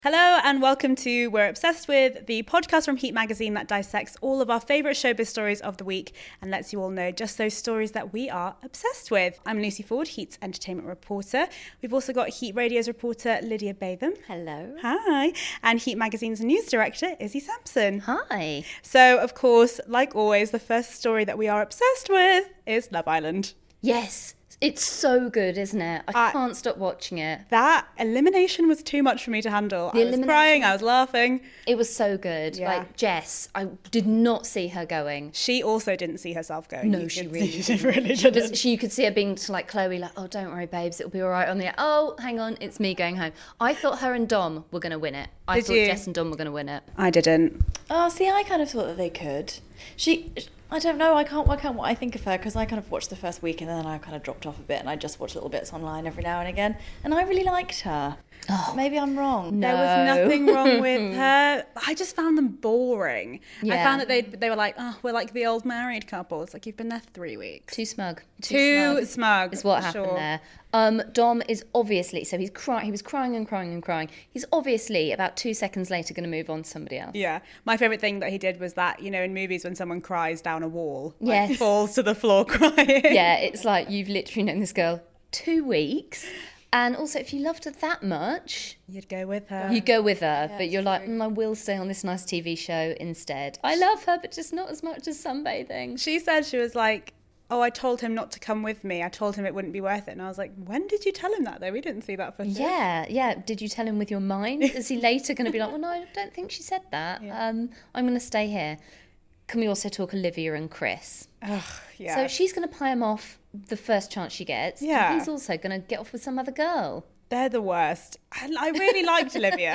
Hello and welcome to We're Obsessed With, the podcast from Heat Magazine that dissects all of our favourite showbiz stories of the week and lets you all know just those stories that we are obsessed with. I'm Lucy Ford, Heat's entertainment reporter. We've also got Heat Radio's reporter Lydia Batham. Hello. Hi. And Heat Magazine's news director Izzy Sampson. Hi. So, of course, like always, the first story that we are obsessed with is Love Island. Yes. It's so good, isn't it? I can't stop watching it. That elimination was too much for me to handle. I was crying, I was laughing. It was so good. Yeah. Like, Jess, I did not see her going. She also didn't see herself going. No, she really She really didn't. You could see her being to like Chloe, like, oh, don't worry, babes, it'll be all right on the... Oh, hang on, it's me going home. I thought her and Dom were going to win it. I thought Jess and Dom were going to win it. I didn't. Oh, see, I kind of thought that they could. I don't know, I can't work out what I think of her because I kind of watched the first week and then I kind of dropped off a bit and I just watched little bits online every now and again. And I really liked her. Oh, maybe I'm wrong. No. There was nothing wrong with her. I just found them boring. Yeah. I found that they were like, oh, we're like the old married couple. It's like, you've been there 3 weeks. Too smug. Too smug. Is what happened there. Dom is obviously, so he was crying and crying and crying. He's obviously about 2 seconds later going to move on to somebody else. Yeah. My favourite thing that he did was that, you know, in movies when someone cries down a wall, yes, like, falls to the floor crying. Yeah, it's like you've literally known this girl 2 weeks. And also, if you loved her that much... You'd go with her. You go with her, yeah, but you're like, I will stay on this nice TV show instead. I love her, but just not as much as sunbathing. She said, she was like, oh, I told him not to come with me. I told him it wouldn't be worth it. And I was like, when did you tell him that, though? We didn't see that footage. Yeah. Did you tell him with your mind? Is he later going to be like, well, no, I don't think she said that. Yeah. I'm going to stay here. Can we also talk Olivia and Chris? Ugh, yeah. So she's going to pie him off the first chance she gets. Yeah. And he's also going to get off with some other girl. They're the worst. I really liked Olivia.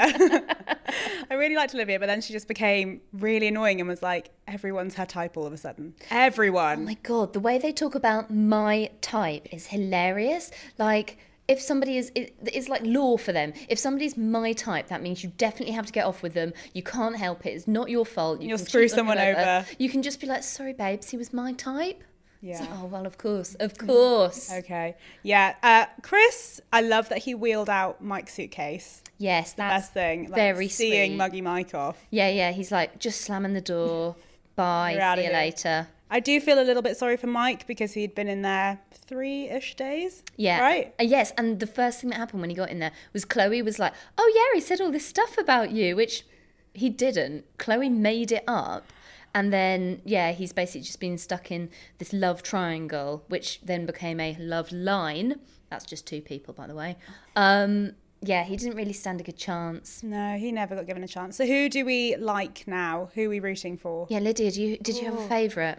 I really liked Olivia, but then she just became really annoying and was like, everyone's her type all of a sudden. Everyone. Oh my God, the way they talk about my type is hilarious. Like, if somebody it's like law for them. If somebody's my type, that means you definitely have to get off with them. You can't help it. It's not your fault. You'll screw someone over. You can just be like, sorry, babes, he was my type. Yeah. So, oh, well, of course. Okay. Yeah. Chris, I love that he wheeled out Mike's suitcase. Yes, that's the best thing. Like, very seeing sweet. Muggy Mike off. Yeah. He's like, just slamming the door. Bye. See you later. I do feel a little bit sorry for Mike because he'd been in there 3-ish days. Yeah. Right? Yes. And the first thing that happened when he got in there was Chloe was like, oh, yeah, he said all this stuff about you, which he didn't. Chloe made it up. And then, yeah, he's basically just been stuck in this love triangle, which then became a love line. That's just 2 people, by the way. Yeah, he didn't really stand a good chance. No, he never got given a chance. So who do we like now? Who are we rooting for? Yeah, Lydia, did you have a favourite?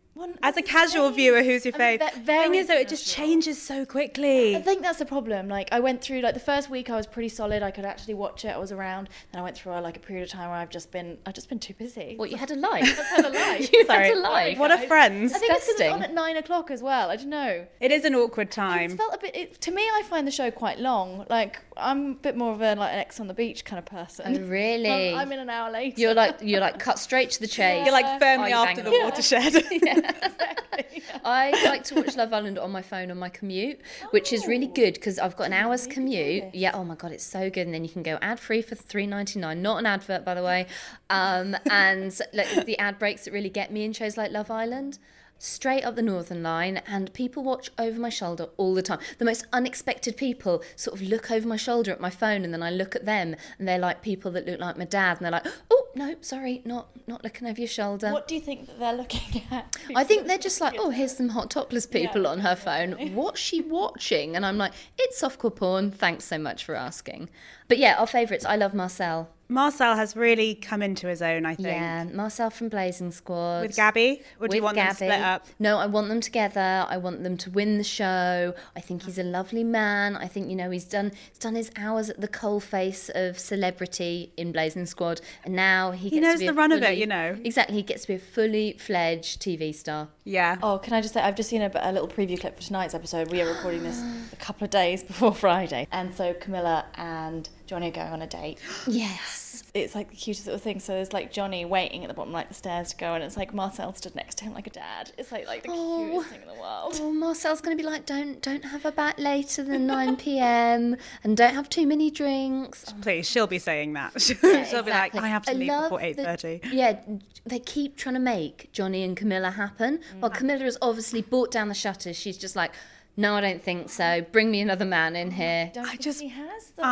As a casual viewer, who's your favourite? The thing is, though, it just changes so quickly. I think that's the problem. Like, I went through, like, the first week I was pretty solid. I could actually watch it. I was around. Then I went through, like, a period of time where I've just been too busy. What, you had a life? I've had a life. You had a life. What are friends? I think it's because it's on at 9 o'clock as well. I don't know. It is an awkward time. It felt a bit... to me, I find the show quite long. Like, I'm a bit more of an Ex on the Beach kind of person. Oh, really? I'm in an hour later. You're like cut straight to the chase. You're like firmly after the watershed. Yeah, exactly. I like to watch Love Island on my phone on my commute, which is really good because I've got an hour's commute. Yeah, oh my God, it's so good. And then you can go ad-free for $3.99. Not an advert, by the way. And like, the ad breaks that really get me in shows like Love Island. Straight up the Northern Line, and people watch over my shoulder all the time. The most unexpected people sort of look over my shoulder at my phone, and then I look at them, and they're like people that look like my dad, and they're like, oh, no, sorry, not looking over your shoulder. What do you think that they're looking at? I think they're just like, oh, here's some hot topless people on her phone. What's she watching? And I'm like, it's softcore porn. Thanks so much for asking. But yeah, our favourites. I love Marcel. Marcel has really come into his own, I think. Yeah, Marcel from Blazing Squad. With Gabby? Or do you want them to split up? No, I want them together. I want them to win the show. I think he's a lovely man. I think, you know, he's done his hours at the coalface of celebrity in Blazing Squad, and now he knows the run of it, you know. Exactly, he gets to be a fully fledged TV star. Yeah. Oh, can I just say, I've just seen a little preview clip for tonight's episode. We are recording this a couple of days before Friday. And so Camilla and Johnny going on a date. Yes. It's like the cutest little thing. So there's like Johnny waiting at the bottom, like the stairs to go, and it's like Marcel stood next to him like a dad. It's like the cutest thing in the world. Oh, Marcel's going to be like, don't have a back later than 9 p.m. and don't have too many drinks. Please, she'll be saying that. She'll be like, exactly. I have to leave before 8:30. Yeah, they keep trying to make Johnny and Camilla happen. Well, Camilla has obviously brought down the shutters. She's just like, no, I don't think so. Bring me another man in here. I just he has them.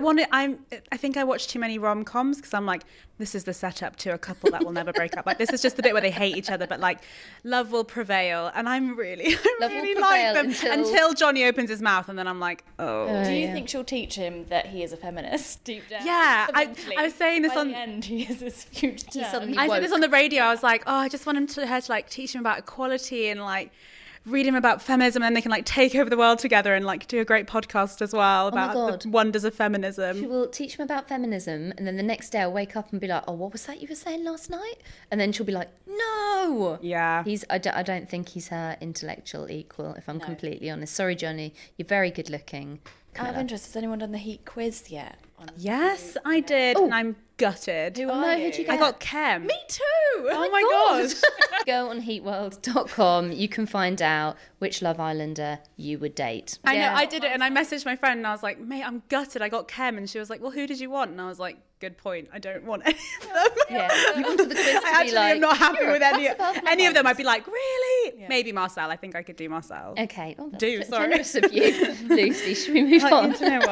I think I watch too many rom-coms because I'm like, this is the setup to a couple that will never break up. Like, this is just the bit where they hate each other, but like, love will prevail. And I really like them until Johnny opens his mouth, and then I'm like, oh. Do you think she'll teach him that he is a feminist deep down? Yeah, I was saying this By on the end. He is this huge. suddenly I said woke. this on the radio. I was like, oh, I just want her to like teach him about equality and like read him about feminism, and then they can like take over the world together and like do a great podcast as well about the wonders of feminism. She will teach him about feminism, and then the next day I'll wake up and be like, oh, what was that you were saying last night? And then she'll be like, no. Yeah. I don't think he's her intellectual equal, if I'm completely honest. Sorry, Johnny. You're very good looking. Out of interest, has anyone done the Heat quiz yet? Yes, I did, and I'm gutted. Who are you? Who'd you get? I got Kem. Me too. Oh my god. Go on heatworld.com. You can find out which Love Islander you would date. I know, I did it, and I messaged my friend, and I was like, mate, I'm gutted. I got Kem, and she was like, well, who did you want? And I was like, good point. I don't want any of them. Yeah, you wanted the quiz to I be actually like, am not happy "You're with a any pass above my of them. box." I'd be like, really? Yeah. Maybe Marcel. I think I could do Marcel. Okay. Oh, that's Sorry. generous of you, Lucy. Should we move on? You know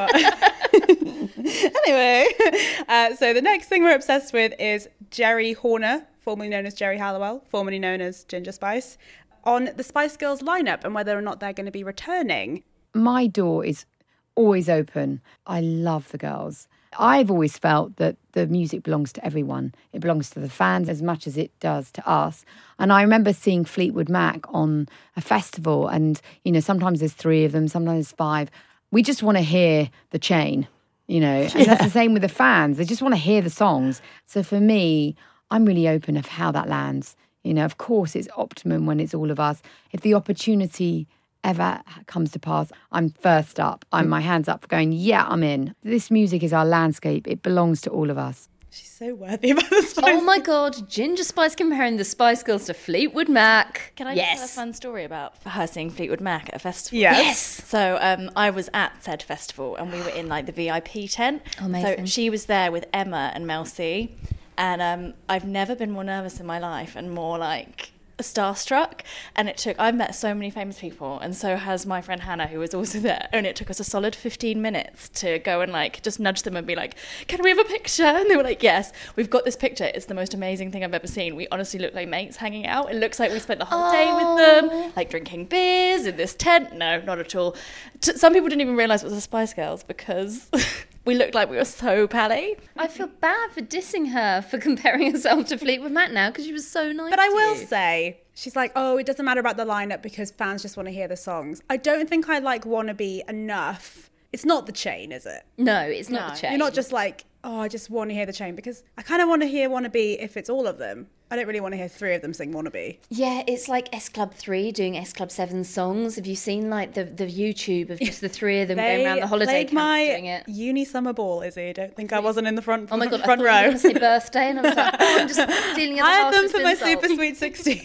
what? Anyway, so the next thing we're obsessed with is Jerry Horner, formerly known as Jerry Halliwell, formerly known as Ginger Spice, on the Spice Girls lineup and whether or not they're going to be returning. My door is always open. I love the girls. I've always felt that the music belongs to everyone. It belongs to the fans as much as it does to us. And I remember seeing Fleetwood Mac on a festival, and, you know, sometimes there's 3 of them, sometimes there's 5. We just want to hear the chain, you know. And that's the same with the fans. They just want to hear the songs. So for me, I'm really open of how that lands. You know, of course, it's optimum when it's all of us. If the opportunity ever comes to pass, I'm first up. I'm my hands up for going, yeah, I'm in. This music is our landscape. It belongs to all of us. She's so worthy about the Spice. Oh my God, Ginger Spice comparing the Spice Girls to Fleetwood Mac. Can I tell a fun story about her seeing Fleetwood Mac at a festival? Yes. So I was at said festival, and we were in like the VIP tent. Amazing. So she was there with Emma and Mel C. And I've never been more nervous in my life and more like starstruck. And I've met so many famous people, and so has my friend Hannah, who was also there, and it took us a solid 15 minutes to go and like just nudge them and be like, can we have a picture? And they were like, yes, we've got this picture. It's the most amazing thing I've ever seen. We honestly look like mates hanging out. It looks like we spent the whole day with them, like drinking beers in this tent. No, not at all. Some people didn't even realise it was the Spice Girls because we looked like we were so pally. I feel bad for dissing her for comparing herself to Fleetwood Mac now, because she was so nice. But I to will you. say, she's like, oh, it doesn't matter about the lineup because fans just want to hear the songs. I don't think I like Wannabe enough. It's not the chain, is it? No, it's not the chain. You're not just like, oh, I just want to hear the chain, because I kind of want to hear Wannabe if it's all of them. I don't really want to hear 3 of them sing Wannabe. Yeah, it's like S Club 3 doing S Club 7 songs. Have you seen like the YouTube of just the 3 of them going around the holiday camps doing it? Uni summer ball, Izzy. Don't think I wasn't in the front Oh my God, front I thought row. You were going to say birthday, and I was like, oh, I'm just dealing at the I had heart them of for my insult. Super Sweet 16.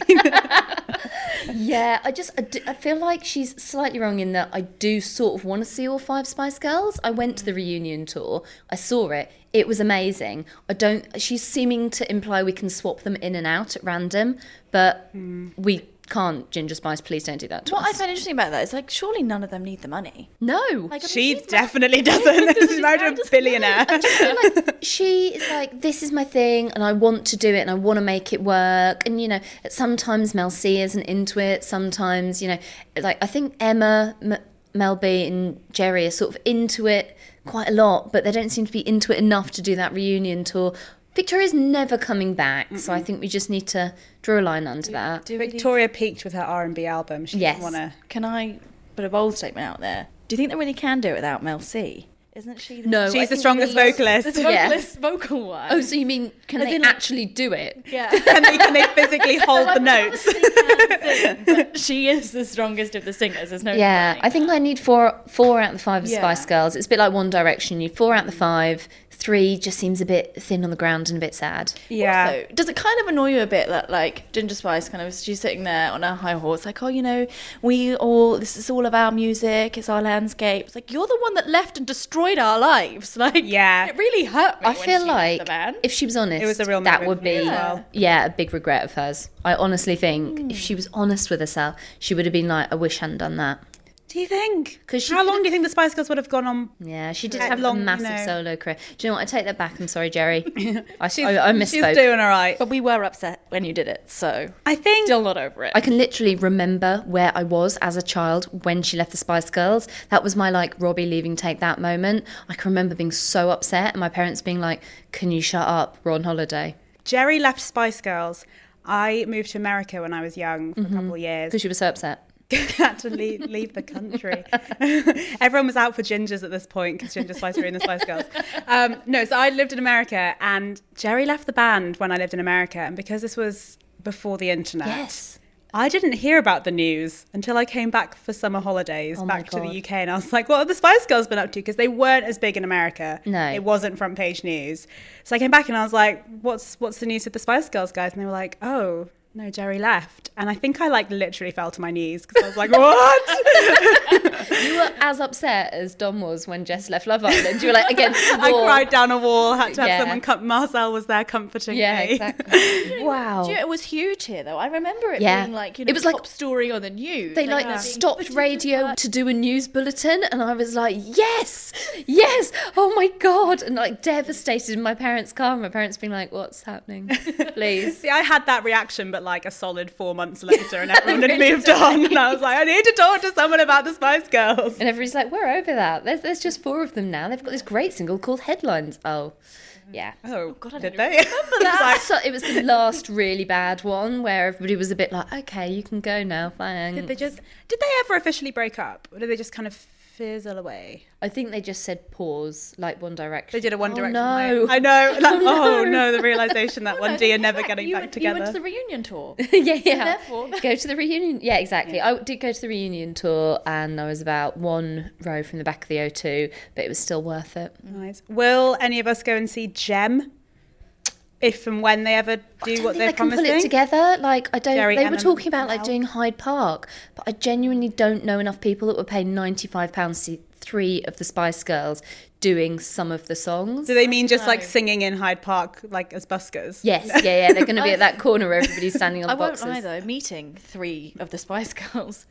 Yeah, I feel like she's slightly wrong in that I do sort of want to see all 5 Spice Girls. I went to the reunion tour. I saw it. It was amazing. She's seeming to imply we can swap them in and out at random, but we can't. Ginger Spice, please don't do that to What I us. find interesting about that is like, surely none of them need the money. No. Like, I mean, She she's definitely doesn't. She's married to a billionaire. I just feel like she is like, this is my thing and I want to do it and I want to make it work. And, you know, sometimes Mel C isn't into it. Sometimes, you know, like I think Emma, Mel B and Jerry are sort of into it quite a lot, but they don't seem to be into it enough to do that reunion tour. Victoria's never coming back, so I think we just need to draw a line under that. Victoria peaked with her R&B album. She Yes. didn't want to... Can I put a bold statement out there? Do you think they really can do it without Mel C? Isn't she? No, I She's the think strongest the- vocalist. The Yeah. vocalist vocal one. Oh, so you mean can As they in, like- actually do it? yeah. Can they physically hold the notes? But she is the strongest of the singers. There's no Yeah, denying I think that. I need four out of the 5 of Yeah. Spice Girls. It's a bit like One Direction. You 4 out of the 5. 3 just seems a bit thin on the ground and a bit sad. Yeah. Also, does it kind of annoy you a bit that like Ginger Spice kind of she's sitting there on her high horse like, oh, you know, this is all of our music, it's our landscape. It's like, you're the one that left and destroyed our lives. Like, Yeah. it really hurt me. I when feel she left like the band. if she was honest, It was a real that moment would for me be as well. a big regret of hers. I honestly think if she was honest with herself, she would have been like, I wish I hadn't done that. Do you think? 'Cause she How long could've- do you think the Spice Girls would have gone on? Yeah, she did How have long, a you massive know? solo career. Do you know what? I take that back. I'm sorry, Jerry. I She's misspoke. doing all right. But we were upset when you did it, so I think still not over it. I can literally remember where I was as a child when she left the Spice Girls. That was my like Robbie leaving Take That moment. I can remember being so upset and my parents being like, can you shut up? We're on holiday. Jerry left Spice Girls. I moved to America when I was young for a couple of years. Because she was so upset. Had to leave the country. Everyone was out for gingers at this point because Ginger Spice were in the Spice Girls. No, so I lived in America and Jerry left the band when I lived in America. And because this was before the internet, Yes. I didn't hear about the news until I came back for summer holidays Oh my back to the God. UK. And I was like, what have the Spice Girls been up to? Because they weren't as big in America. No. It wasn't front page news. So I came back and I was like, what's the news with the Spice Girls, guys? And they were like, oh, no, Jerry left. And I think I like literally fell to my knees because I was like, what? You were as upset as Dom was when Jess left Love Island. You were like against the I wall. cried down a wall, had to have Yeah. someone come. Marcel was there comforting Yeah, me. exactly. Wow. Do you know, it was huge here, though. I remember it Yeah. being like, you know, It was like- top story on the news. They like stopped radio to do a news bulletin, and I was like, yes, oh my God, and like devastated in my parents' car. And my parents being like, what's happening? Please. See, I had that reaction, but like a solid 4 months later, and everyone had moved on. And I was like, I need to talk to someone about the Spice Girls. And everybody's like, we're over that. There's just 4 of them now. They've got this great single called Headlines. Oh, yeah. Oh, God, I did don't they? It was the last really bad one where everybody was a bit like, okay, you can go now, thanks. Did they ever officially break up, or did they just kind of fizzle away? I think they just said pause, like One Direction. They did a One Direction. No. I know. Like, Oh, oh no, the realization that one day are never getting you back went, together. You went to the reunion tour. yeah. therefore- Go to the reunion. Yeah, exactly. I did go to the reunion tour and I was about 1 row from the back of the O2, but it was still worth it. Nice. Will any of us go and see Gem? If and when they ever do what they're they can promising? pull it together. Like, I don't. Jerry, they were Ellen, talking about like Mel. doing Hyde Park, but I genuinely don't know enough people that would pay £95 to see 3 of the Spice Girls doing some of the songs. Do they mean just like singing in Hyde Park, like as buskers? Yes, yeah. They're going to be at that corner where everybody's standing on I the won't boxes. lie though, meeting 3 of the Spice Girls,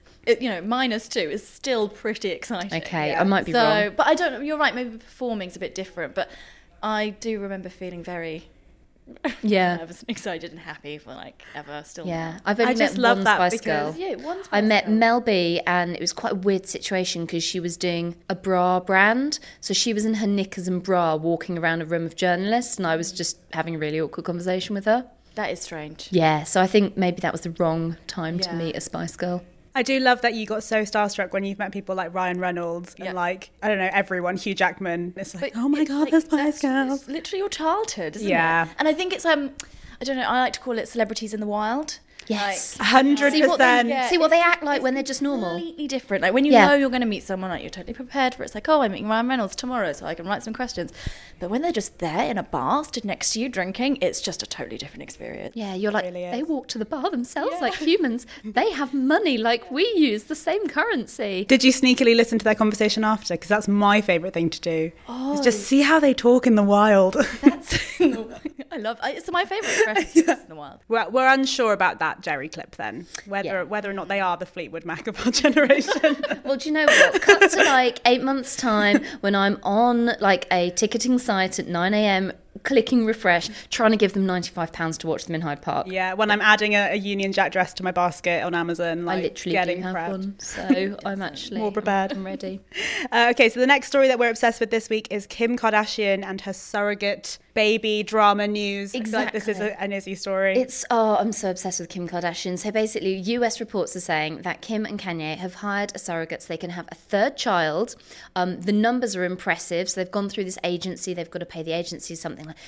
-2 is still pretty exciting. Okay, I might be so, wrong. but I don't know. You're right. Maybe performing's a bit different, but I do remember feeling very Yeah. nervous and excited and happy for like ever still. Yeah, now. I've only I just met love one that Spice because- Girl. Yeah, one Spice I met Girl. Mel B, and it was quite a weird situation because she was doing a bra brand. So she was in her knickers and bra walking around a room of journalists, and I was just having a really awkward conversation with her. That is strange. Yeah, so I think maybe that was the wrong time to Yeah. meet a Spice Girl. I do love that you got so starstruck when you've met people like Ryan Reynolds and Yeah. like, I don't know, everyone, Hugh Jackman. It's like, But oh my it's God, like, the Spice that's- Girls. It's literally your childhood, isn't Yeah. it? And I think it's I don't know. I like to call it celebrities in the wild. Yes. 100%. Yeah. See what they act like when they're just normal. Completely different. Like when you Yeah. know you're going to meet someone, like you're totally prepared for it. It's like, oh, I'm meeting Ryan Reynolds tomorrow, so I can write some questions. But when they're just there in a bar, stood next to you drinking, it's just a totally different experience. Yeah, you're like, really is. they walk to the bar themselves like humans. They have money like we use, the same currency. Did you sneakily listen to their conversation after? Because that's my favourite thing to do. Is just see how they talk in the wild. That's it's my favourite expression in the wild. We're unsure about that Jerry clip then, whether or not they are the Fleetwood Mac of our generation. Well, do you know what? Cut to like 8 months' time when I'm on like a ticketing site at 9 a.m. clicking refresh, trying to give them £95 to watch them in Hyde Park. Yeah, when I'm adding a Union Jack dress to my basket on Amazon, like I literally getting do have prepped. one, so I'm actually more prepared. I'm ready. Okay, so the next story that we're obsessed with this week is Kim Kardashian and her surrogate baby drama news. I feel like this is an Izzy story. I'm so obsessed with Kim Kardashian. So basically, US reports are saying that Kim and Kanye have hired a surrogate so they can have a third child. The numbers are impressive. So they've gone through this agency. They've got to pay the agency something like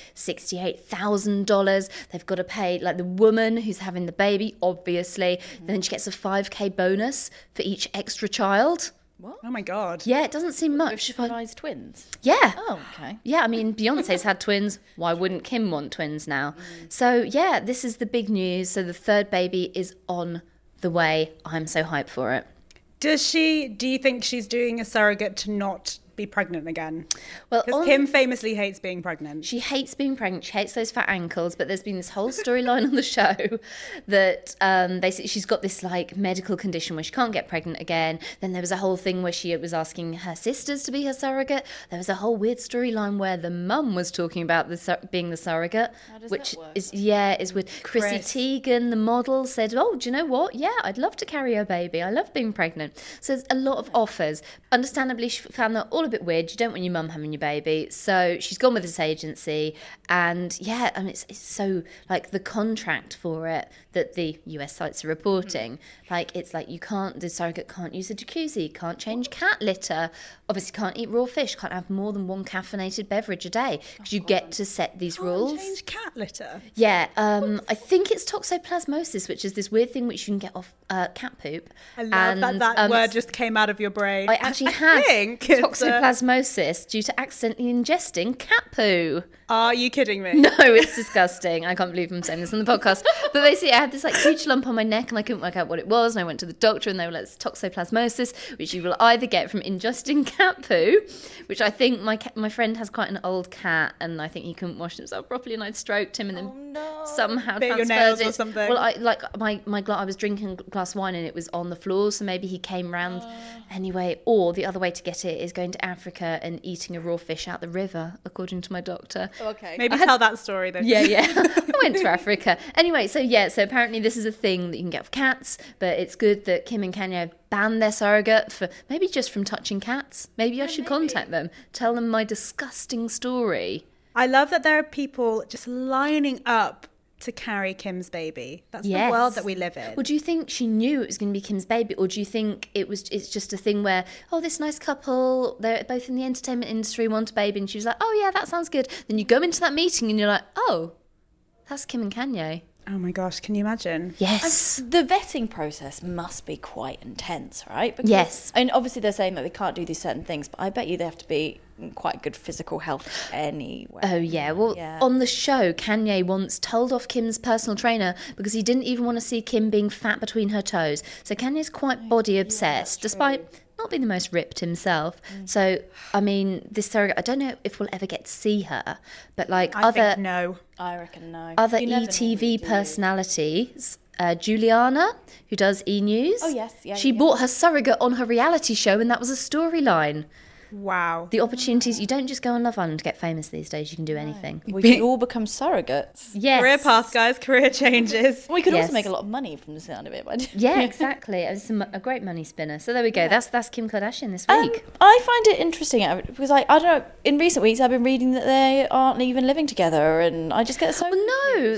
$68,000. They've got to pay like the woman who's having the baby, obviously. Then she gets a $5,000 bonus for each extra child. What? Oh my God. Yeah, it doesn't seem much. If she provides twins. Yeah. Oh, okay. Yeah, I mean, Beyonce's had twins. Why wouldn't Kim want twins now? So, yeah, this is the big news. So the third baby is on the way. I'm so hyped for it. Do you think she's doing a surrogate to not be pregnant again? Well, Because Kim famously hates being pregnant. She hates being pregnant. She hates those fat ankles. But there's been this whole storyline on the show that basically she's got this like medical condition where she can't get pregnant again. Then there was a whole thing where she was asking her sisters to be her surrogate. There was a whole weird storyline where the mum was talking about being the surrogate, which is with Chrissy Teigen, the model, said, "Oh, do you know what? Yeah, I'd love to carry a baby. I love being pregnant." So there's a lot of offers. Understandably, she found that all a bit weird. You don't want your mum having your baby, so she's gone with this agency. And yeah, I mean, it's so like the contract for it that the US sites are reporting, like it's like the surrogate can't use a jacuzzi, can't change cat litter, obviously can't eat raw fish, can't have more than one caffeinated beverage a day, because you get to set these rules. Change cat litter. Yeah, I think it's toxoplasmosis, which is this weird thing which you can get off cat poop. I love that word just came out of your brain. I actually had think it's toxoplasmosis due to accidentally ingesting cat poo. Are you kidding me? No, it's disgusting. I can't believe I'm saying this on the podcast. But basically, I had this like huge lump on my neck and I couldn't work out what it was. And I went to the doctor and they were like, it's toxoplasmosis, which you will either get from ingesting cat poo, which I think my friend has quite an old cat and I think he couldn't wash himself properly and I'd stroked him and then somehow bit your transferred nails it. or something. Well, I was drinking a glass of wine and it was on the floor, so maybe he came round anyway. Or the other way to get it is going to Africa and eating a raw fish out the river, according to my doctor. Okay. Maybe tell that story though. Yeah. I went to Africa. Anyway, so apparently this is a thing that you can get for cats, but it's good that Kim and Kanye have banned their surrogate for maybe just from touching cats. Maybe I should contact them, tell them my disgusting story. I love that there are people just lining up to carry Kim's baby. That's the world that we live in. Well, do you think she knew it was going to be Kim's baby, or do you think it's just a thing where, this nice couple, they're both in the entertainment industry, want a baby, and she was like, oh yeah, that sounds good. Then you go into that meeting and you're like, oh, that's Kim and Kanye. Oh my gosh, can you imagine? Yes. The vetting process must be quite intense, right? Because, yes. And obviously they're saying that they can't do these certain things, but I bet you they have to be in quite good physical health anyway. Oh, yeah. Well, on the show, Kanye once told off Kim's personal trainer because he didn't even want to see Kim being fat between her toes. So Kanye's quite body obsessed, despite not being the most ripped himself. So, I mean, this surrogate, I don't know if we'll ever get to see her, but like I think no. I reckon no. Other ETV personalities, Juliana, who does E! News. Oh, yes. Yeah, she bought her surrogate on her reality show, and that was a storyline. Wow. The opportunities, you don't just go on Love Island to get famous these days, you can do anything. We can all become surrogates. Yes. Career path, guys, career changes. We could Yes. also make a lot of money from the sound of it. But Yeah, exactly. It was a great money spinner. So there we go. That's Kim Kardashian this week. I find it interesting because I don't know, in recent weeks I've been reading that they aren't even living together and I just get so Well, no,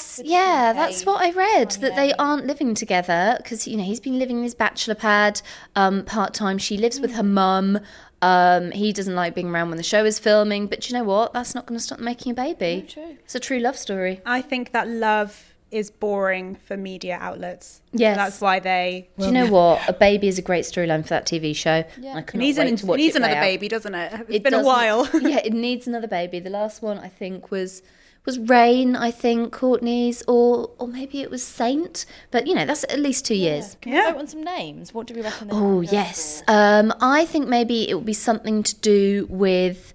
that's what I read, that they aren't living together because, he's been living in his bachelor pad part-time. She lives with her mum. He doesn't like being around when the show is filming, but do you know what? That's not going to stop them making a baby. No, true. It's a true love story. I think that love is boring for media outlets. Yes. So that's why they... Do you know what? A baby is a great storyline for that TV show. Yeah. I It cannot needs, wait to watch it play another out. baby, doesn't it? It's It been a doesn't- while. Yeah, it needs another baby. The last one, I think, was Rain, I think, Courtney's, or maybe it was Saint. But, that's at least 2 years. Can we vote on some names? What do we reckon? Oh, yes. I think maybe it would be something to do with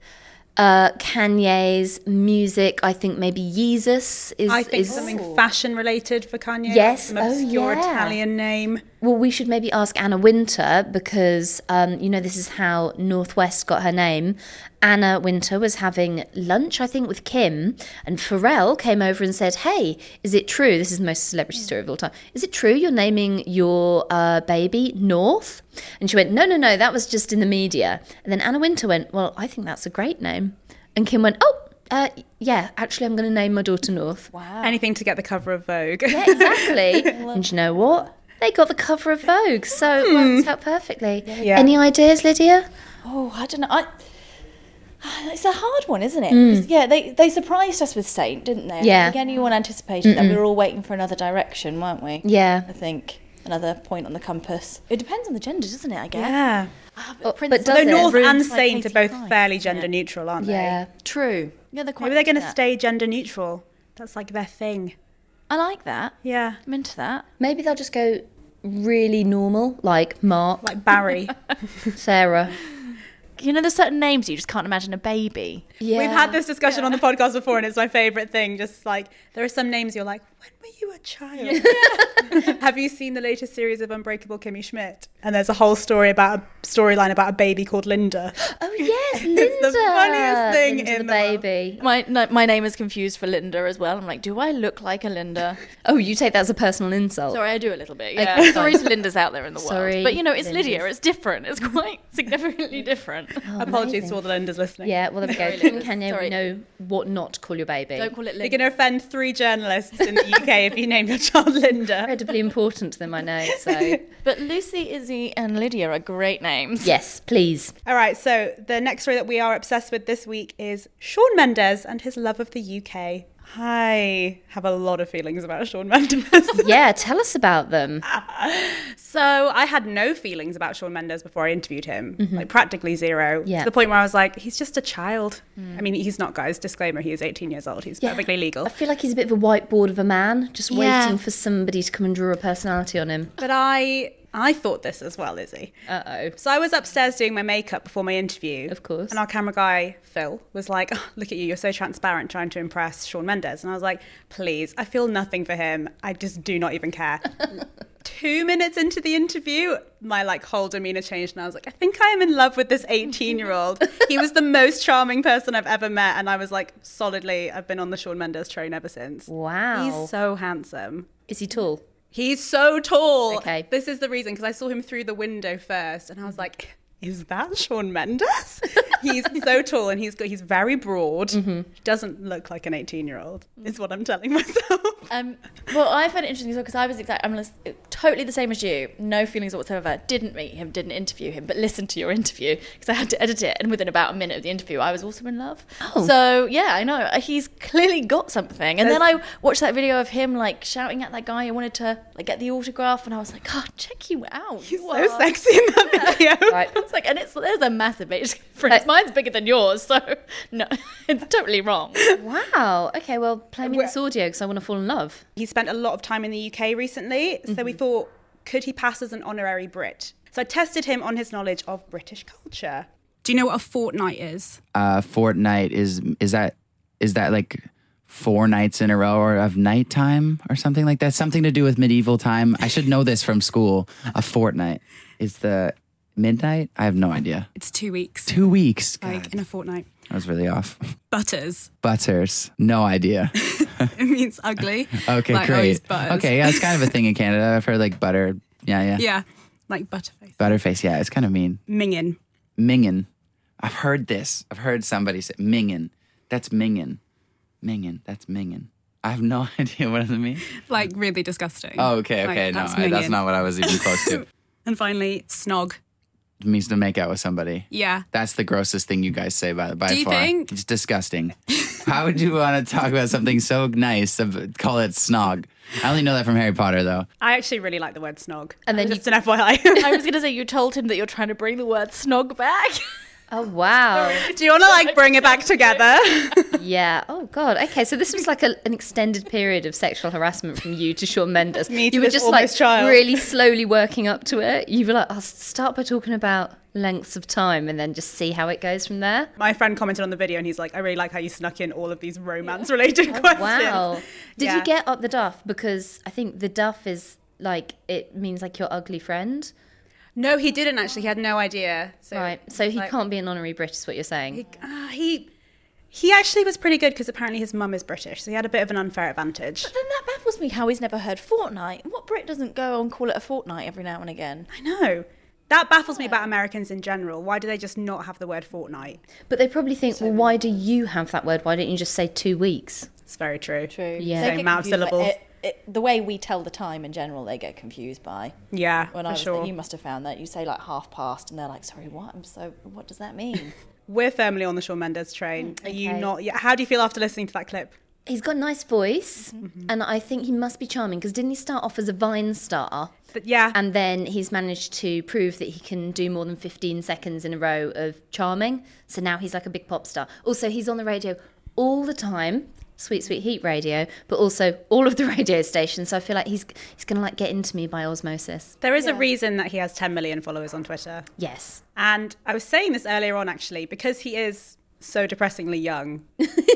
Kanye's music. I think maybe Yeezus is... I think something fashion related for Kanye. Yes. Some obscure yeah. Italian name. Well, we should maybe ask Anna Wintour because, this is how Northwest got her name. Anna Wintour was having lunch, I think, with Kim, and Pharrell came over and said, hey, is it true? This is the most celebrity story of all time. Is it true you're naming your baby North? And she went, no, that was just in the media. And then Anna Wintour went, well, I think that's a great name. And Kim went, yeah, actually, I'm going to name my daughter North. Wow. Anything to get the cover of Vogue. Yeah, exactly. And you know what? They got the cover of Vogue, so it works out perfectly. Yeah. Any ideas, Lydia? Oh, I don't know. It's a hard one, isn't it? 'Cause, yeah, they surprised us with Saint, didn't they? Yeah. I think anyone anticipated that. We were all waiting for another direction, weren't we? Yeah. I think. Another point on the compass. It depends on the gender, doesn't it, I guess? Yeah. But Princess does So it? North Ruined and like Saint are both 85, fairly gender neutral, aren't they? Yeah. True. Yeah, they're quite Maybe they're going to that. stay gender neutral. That's like their thing. I like that. Yeah. I'm into that. Maybe they'll just go really normal, like Mark, Like Barry. Sarah. You know, there's certain names you just can't imagine a baby. Yeah. We've had this discussion on the podcast before, and it's my favourite thing. Just like, there are some names you're like, when were you a child? Have you seen the latest series of Unbreakable Kimmy Schmidt? And there's a whole storyline about a baby called Linda. Oh, yes, Linda. It's the funniest thing Linda in the the world. baby. My name is confused for Linda as well. I'm like, do I look like a Linda? Oh, you take that as a personal insult. Sorry, I do a little bit. Yeah. Okay, Sorry fine. to Lindas out there in the world. Sorry, But, you know, it's Lindas. Lydia. It's different. It's quite significantly different. Oh, Apologies amazing. to all the Lindas listening. Yeah, well, there we go. Sorry, Kim Lindas. Kanye, Sorry. we know what not to call your baby. Don't call it You're Linda. going to offend 3 journalists in the UK if you name your child Linda. Incredibly important to them, I know. So, But Lucy, Izzy, and Lydia are great names. yes, please. All right, so the next story that we are obsessed with this week is Shawn Mendes and his love of the UK. I have a lot of feelings about Shawn Mendes. Yeah, tell us about them. So I had no feelings about Shawn Mendes before I interviewed him, like practically zero. Yeah. To the point where I was like, he's just a child. I mean, he's not, guys. Disclaimer, he is 18 years old. He's perfectly legal. I feel like he's a bit of a whiteboard of a man, just Yeah. waiting for somebody to come and draw a personality on him. But I thought this as well, Izzy. Uh-oh. So I was upstairs doing my makeup before my interview. Of course. And our camera guy, Phil, was like, oh, look at you, you're so transparent trying to impress Shawn Mendes. And I was like, please, I feel nothing for him. I just do not even care. 2 minutes into the interview, my whole demeanor changed, and I was like, I think I am in love with this 18-year-old. He was the most charming person I've ever met, and I was like, solidly, I've been on the Shawn Mendes train ever since. Wow. He's so handsome. Is he tall? He's so tall. Okay. This is the reason, because I saw him through the window first, and I was like, is that Shawn Mendes? He's so tall, and he's very broad. He doesn't look like an 18-year-old, is what I'm telling myself. Well, I found it interesting as well because I was totally the same as you. No feelings whatsoever. Didn't meet him, didn't interview him, but listened to your interview because I had to edit it. And within about a minute of the interview, I was also in love. Oh. So, yeah, I know. He's clearly got something. And then I watched that video of him shouting at that guy who wanted to get the autograph. And I was like, God, check you out. He's so sexy in that video. Right. I was like, and there's a massive age difference. Mine's bigger than yours, so no, it's totally wrong. Wow. Okay, well, play me this audio because I want to fall in love. He spent a lot of time in the UK recently, so we thought, could he pass as an honorary Brit? So I tested him on his knowledge of British culture. Do you know what a fortnight is? Fortnight is that like 4 nights in a row or of nighttime or something like that? Something to do with medieval time. I should know this from school. A fortnight is the midnight? I have no idea. It's 2 weeks. 2 weeks. Like God, in a fortnight. I was really off. Butters. Butters. No idea. It means ugly. Okay, Like, oh, great. he's butters. Okay, yeah, it's kind of a thing in Canada. I've heard butter. Yeah. Yeah, like butterface. Butterface, yeah, it's kind of mean. Mingin. Mingin. I've heard this. I've heard somebody say mingin. That's mingin. Mingin. That's mingin. I have no idea what does it mean. Like really disgusting. Oh, okay. Like, No, that's that's mingin. not what I was even close to. And finally, snog. It means to make out with somebody. Yeah. That's the grossest thing you guys say by Do you far. think? It's disgusting. How would you want to talk about something so nice? Call it snog. I only know that from Harry Potter, though. I actually really like the word snog. And then just an FYI. I was going to say, you told him that you're trying to bring the word snog back. Oh, wow. Do you want to bring it back together? Yeah. Oh, God. Okay, so this was like an extended period of sexual harassment from you to Shawn Mendes. Me to you were this just almost child. really slowly working up to it. You were like, I'll start by talking about lengths of time and then just see how it goes from there. My friend commented on the video and he's like, I really like how you snuck in all of these romance-related questions. Wow. Did Yeah. you get up the duff? Because I think the duff is like it means like your ugly friend? No, he didn't actually. He had no idea. So, Right. So he like, can't be an honorary British, is what you're saying. He actually was pretty good because apparently his mum is British, so he had a bit of an unfair advantage. But then that baffles me how he's never heard Fortnite. What Brit doesn't go and call it a fortnight every now and again? I know. That baffles me about Americans in general. Why do they just not have the word fortnight? But they probably think, well, why do you have that word? Why don't you just say 2 weeks? It's very true. True. Yeah. They Same get amount of confused by syllables. the way we tell the time in general, they get confused by. Yeah, When for I was sure. you must have found that. You say like past, and they're like, sorry, what? What does that mean? We're firmly on the Shawn Mendes train. Are you Okay. not? Yeah. How do you feel after listening to that clip? He's got a nice voice, and I think he must be charming, because didn't he start off as a Vine star? But yeah, And then he's managed to prove that he can do more than 15 seconds in a row of charming. So now he's like a big pop star. Also, he's on the radio all the time, Sweet Sweet Heat Radio, but also all of the radio stations. So I feel like he's going to like get into me by osmosis. there is a reason that he has 10 million followers on Twitter. Yes. And I was saying this earlier on, actually, because he is so depressingly young.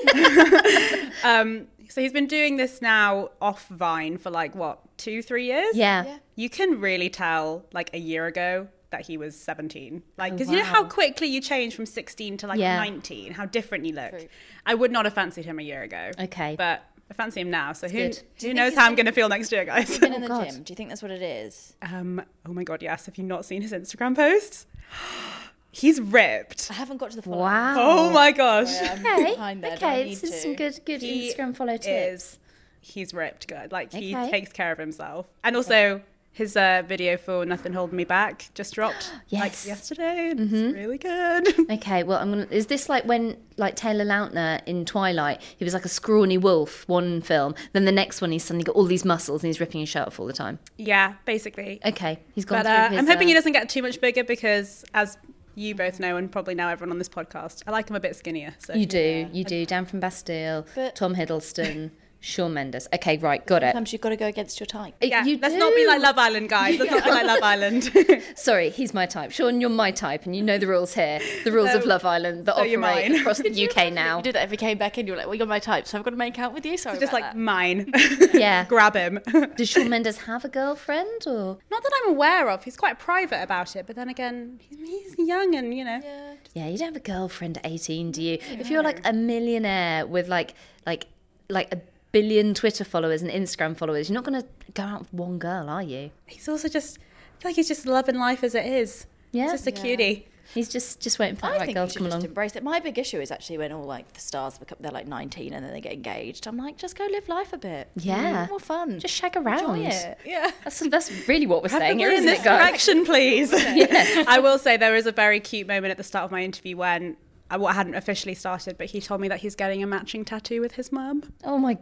So he's been doing this now off Vine for like, what, 2-3 years? Yeah. You can really tell, like, a year ago that he was 17. Like, because you know how wow. quickly you change from 16 to, like, Yeah. 19? How different you look. I would not have fancied him a year ago. Okay. But I fancy him now. So who good. knows how I'm going to feel next year, guys? Been in the God. gym. Do you think that's what it is? Oh, my God, yes. Have you not seen his Instagram posts? He's ripped. I haven't got to the follow. Wow. Oh, my gosh. Okay. behind there, do I Okay. need This is to? some good He Instagram follow tips. He's ripped good. Like, he Okay. takes care of himself. And also, his video for Nothing Holding Me Back just dropped like Yes. yesterday. And It's really good. Okay, well, is this like when, like Taylor Lautner in Twilight, he was like a scrawny wolf, one film, then the next one he's suddenly got all these muscles and he's ripping his shirt off all the time. Yeah, basically. Okay, he's gone But through his... I'm hoping he doesn't get too much bigger because, as you both know, and probably now everyone on this podcast, I like him a bit skinnier. So You do. Dan from Bastille, But- Tom Hiddleston, Shawn Mendes. Okay, right, got it. Sometimes you've got to go against your type. Yeah, You let's not be do. like Love Island, guys. Let's not be like Love Island. Sorry, he's my type. Shawn, you're my type, and you know the rules here. The rules of Love Island that so you're operate mine. across the UK now. You did that every came back in. You were like, well, you're my type, so I've got to make out with you. Sorry Just about like that. mine. Yeah. Grab him. Does Shawn Mendes have a girlfriend, or...? Not that I'm aware of. He's quite private about it. But then again, he's young and, you know. Yeah, you don't have a girlfriend at 18, do you? If you're like a millionaire with like a billion Twitter followers and Instagram followers, you're not going to go out with one girl, are you? He's also just, I feel like he's just loving life as it is. Yeah. He's just a cutie. He's just waiting for the I right think girl you to should come just along. embrace it. My big issue is actually when all like the stars become they're like 19 and then they get engaged. I'm like, just go live life a bit. Yeah. More fun. Just shag around. enjoy it. Yeah. That's really what we're saying here, in isn't this it, guys? direction, please. I will say there is a very cute moment at the start of my interview when I hadn't officially started, but he told me that he's getting a matching tattoo with his mum. Oh my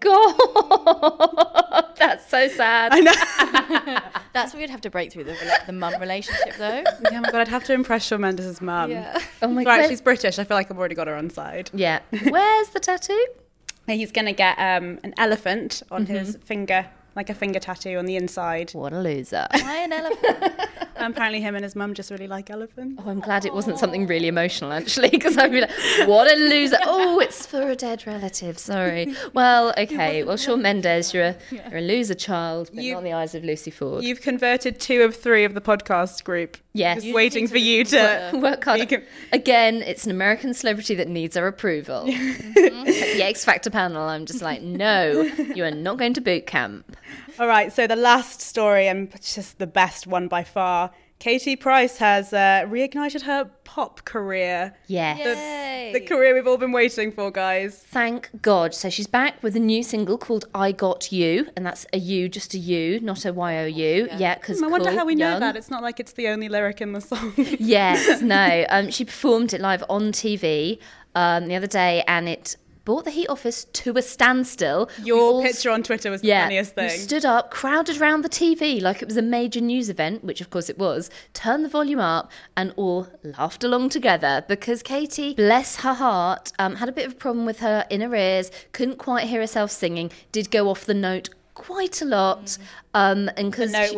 god, that's so sad. I know. That's what you'd have to break through the mum relationship though. Yeah, my God, I'd have to impress Shawn Mendes' mum. Yeah. Oh my Right, god. she's British. I feel like I've already got her on side. Yeah. Where's the tattoo? He's going to get an elephant on his finger, like a finger tattoo on the inside. What a loser. Why an elephant? Apparently him and his mum just really like elephants. Oh, I'm glad it wasn't something really emotional, actually, because I'd be like, what a loser. Oh, it's for a dead relative. Sorry. Well, okay. Well, Shawn Mendes, you're a loser child, but not in the eyes of Lucy Ford. You've converted 2 of 3 of the podcast group. Yes. Just waiting for you to... Work hard. You can- Again, it's an American celebrity that needs our approval. The X Factor panel, I'm just like, no, you are not going to boot camp. All right, so the last story, and just the best one by far, Katie Price has reignited her pop career. Yes. The career we've all been waiting for, guys. Thank God. So she's back with a new single called I Got You, and that's a U, just a U, not a Y-O-U. Yeah, because I wonder how we know that. It's not like it's the only lyric in the song. Yes, no. She performed it live on TV the other day, and it brought the Heat office to a standstill. Your We all picture on Twitter was the Yeah, funniest we thing. stood up, crowded around the TV like it was a major news event, which of course it was, turned the volume up and all laughed along together because Katie, bless her heart, had a bit of a problem with her inner ears, couldn't quite hear herself singing, did go off the note quite a lot. And The because note was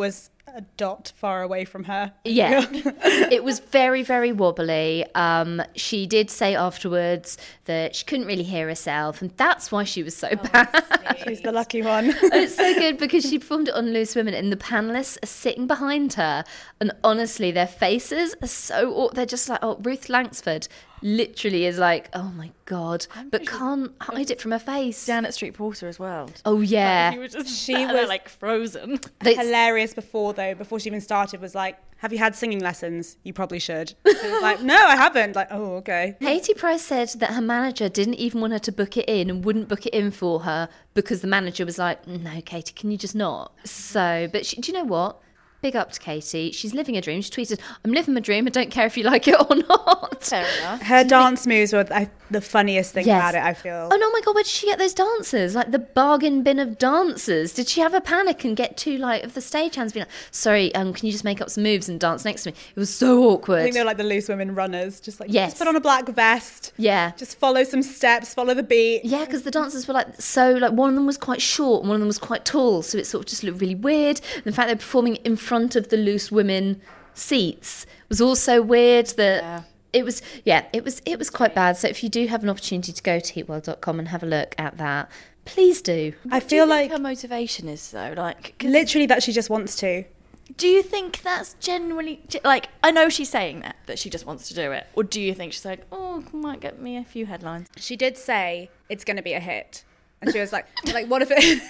a dot far away from her. Yeah, it was very, very wobbly. She did say afterwards that she couldn't really hear herself, and that's why she was so bad. She's the lucky one. It's so good because she performed it on Loose Women, and the panellists are sitting behind her, and honestly, their faces are so... They're just like, Ruth Langsford literally is like, oh my God, but can't hide it from her face. Janet Street Porter as well. Oh, yeah. She was like frozen. hilarious before she even started, was like, have you had singing lessons? You probably should. She was like, no, I haven't. Like, oh, okay. Katie Price said that her manager didn't even want her to book it in and wouldn't book it in for her because the manager was like, no, Katie, can you just not? So, but do you know what? Big up to Katie. She's living a dream. She tweeted, I'm living my dream. I don't care if you like it or not. Fair enough. Her dance moves were the funniest thing about it, I feel. Oh, no, my God, where did she get those dancers? Like the bargain bin of dancers. Did she have a panic and get two of the stagehands being like, sorry, can you just make up some moves and dance next to me? It was so awkward. I think they were like the Loose Women runners. Just like, Yes. just put on a black vest. Yeah. Just follow some steps, follow the beat. Yeah, because the dancers were one of them was quite short and one of them was quite tall, so it sort of just looked really weird. And the fact they're performing in front of the Loose Women seats was also weird. It was quite bad. So if you do have an opportunity to go to heatworld.com and have a look at that, please do. I feel like her motivation is though, like, 'cause literally that she just wants to. do you think that's genuinely like? I know she's saying that she just wants to do it, or do you think she's like, oh, might get me a few headlines? She did say it's going to be a hit, and she was like what if it?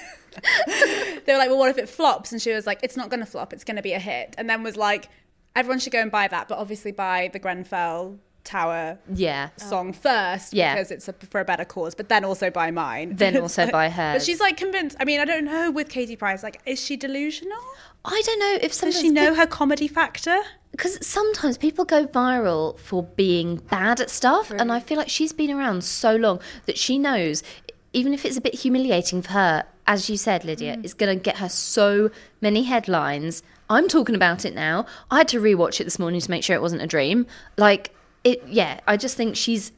They were like, well, what if it flops? And she was like, it's not going to flop. It's going to be a hit. And then was like, everyone should go and buy that, but obviously buy the Grenfell Tower song first because it's for a better cause, but then also buy mine. Then also buy hers. But she's like convinced. I mean, I don't know with Katie Price, like, is she delusional? I don't know if sometimes Does she know her comedy factor? Because sometimes people go viral for being bad at stuff, and I feel like she's been around so long that she knows, even if it's a bit humiliating for her, as you said, Lydia, it's going to get her so many headlines. I'm talking about it now. I had to rewatch it this morning to make sure it wasn't a dream. Like, I just think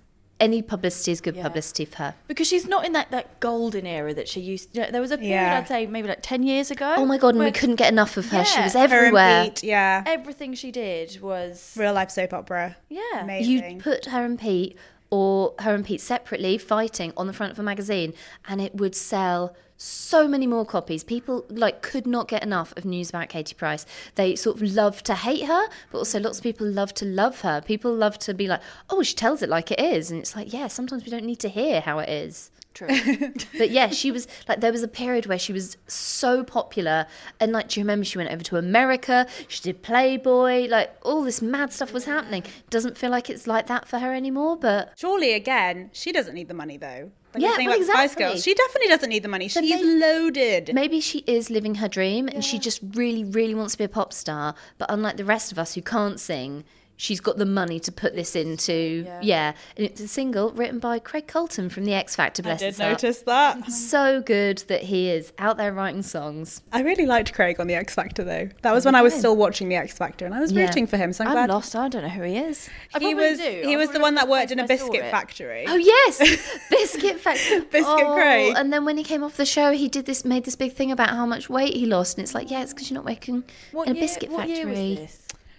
any publicity is good publicity for her. Because she's not in that golden era that she used to. There was a period, I'd say, maybe like 10 years ago. Oh my God, and we couldn't get enough of her. She was everywhere. Pete, yeah. Everything she did was... Real life soap opera. Yeah. Amazing. You'd put her and Pete or her and Pete separately fighting on the front of a magazine and it would sell so many more copies. People could not get enough of news about Katie Price. They sort of love to hate her, but also lots of people love to love her. People love to be like, oh, she tells it like it is. And it's like, yeah, sometimes we don't need to hear how it is. True. But yeah, she was there was a period where she was so popular, and do you remember she went over to America, she did Playboy, all this mad stuff was happening. Doesn't feel like it's like that for her anymore, but surely again, she doesn't need the money though. Exactly. Spice Girls, she definitely doesn't need the money. She's loaded. Maybe she is living her dream and she just really, really wants to be a pop star, but unlike the rest of us who can't sing, she's got the money to put this into, and it's a single written by Craig Colton from The X Factor. I did notice that. So good that he is out there writing songs. I really liked Craig on The X Factor though. That was when I was still watching The X Factor and I was rooting for him, so I'm glad. lost, I don't know who he is. He was the one that worked in a biscuit factory. Oh yes, Biscuit Factory. Craig. And then when he came off the show, he made this big thing about how much weight he lost, and it's like, it's because you're not working in a biscuit factory. What year was this?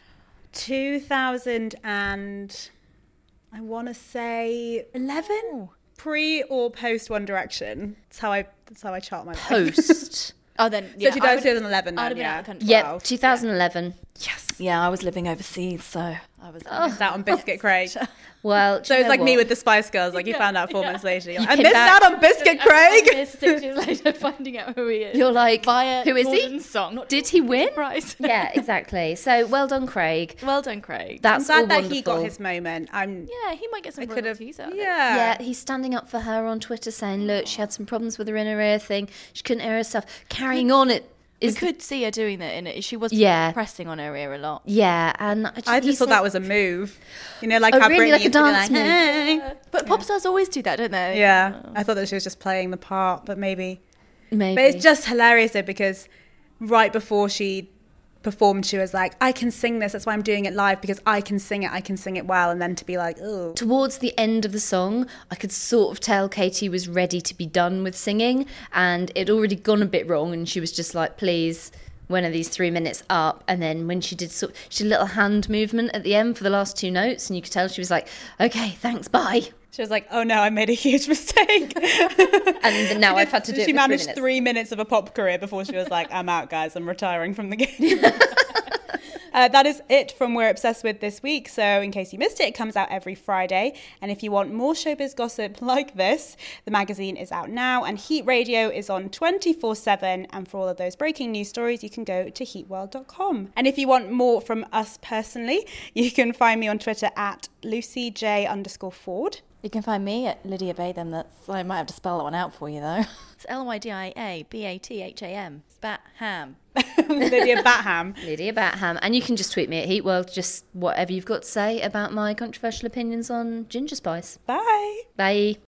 2000 and I want to say 11, pre or post One Direction. That's how I chart my life. Post. Oh, then So 2011. I'd have been out of the country. Yeah, 2011. Yes. Yeah, I was living overseas, so I was Missed out on Biscuit Craig. Well, So it's like me with the Spice Girls. You found out 4 months later. You're like, I came missed back- out on Biscuit Craig. I missed 6 years later finding out who he is. You're like, Via who is Gordon's he? song. Not Did he win? Price. Yeah, exactly. So well done, Craig. Well done, Craig. That's I'm all glad that wonderful. he got his moment. Yeah, he might get some royalties out of it. Yeah, he's standing up for her on Twitter saying, look, she had some problems with her inner ear thing. She couldn't hear herself. Carrying on it We is... could see her doing that in it. She was pressing on her ear a lot. Yeah, and I just thought that was a move. You know, like Oh, how really? Britney Like a used to be dance move? "Hey." But pop stars always do that, don't they? Yeah. I thought that she was just playing the part, but maybe. Maybe. But it's just hilarious though, because right before she performed, she was like, I can sing this, that's why I'm doing it live, because I can sing it well. And then to be like, oh. Towards the end of the song, I could sort of tell Katie was ready to be done with singing, and it'd already gone a bit wrong, and she was just like, please, one of these 3 minutes up, and then when she did she did a little hand movement at the end for the last 2 notes, and you could tell she was like, okay, thanks, bye. She was like, oh no, I made a huge mistake. And now I've had to do it for 3 minutes. She managed 3 minutes of a pop career before she was like, I'm out, guys, I'm retiring from the game. That is it from We're Obsessed With this week. So in case you missed it, it comes out every Friday. And if you want more showbiz gossip like this, the magazine is out now, and Heat Radio is on 24/7. And for all of those breaking news stories, you can go to heatworld.com. And if you want more from us personally, you can find me on Twitter at LucyJ_Ford. You can find me at Lydia Batham. I might have to spell that one out for you, though. It's LYDIABATHAM. Batham. Lydia Batham. Lydia Batham. And you can just tweet me at Heatworld, just whatever you've got to say about my controversial opinions on Ginger Spice. Bye. Bye.